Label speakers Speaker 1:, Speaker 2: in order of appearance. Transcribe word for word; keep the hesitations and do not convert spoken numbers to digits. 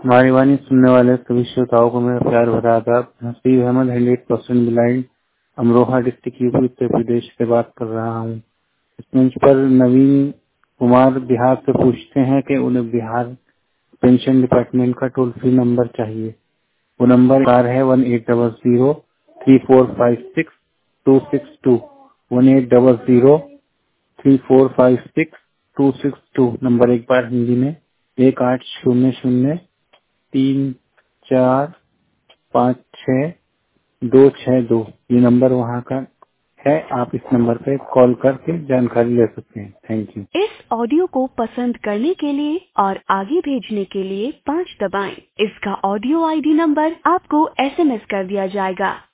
Speaker 1: हमारी वाणी सुनने वाले सभी श्रोताओं को मेरा प्यार भरा आदाब। Naseeb Ahmad hundred percent blind Amroha district UP Uttar Pradesh से बात कर रहा हूँ। इस मंच पर नवीन कुमार बिहार से पूछते हैं कि उन्हें बिहार पेंशन डिपार्टमेंट का टोल फ्री नंबर चाहिए। वो नंबर कार है one eight double zero three four five six two six two one eight double zero three four five six two six two. Number एक बार हिंदी में एक आठ शून्य शून्य तीन चार पाँच छः दो छः दो। ये नंबर वहाँ का है। आप इस नंबर पे कॉल करके जानकारी ले सकते हैं। Thank you. इस ऑडियो को पसंद करने के लिए और आगे भेजने के लिए पाँच दबाएं। इसका ऑडियो आईडी नंबर आपको एसएमएस कर दिया जाएगा।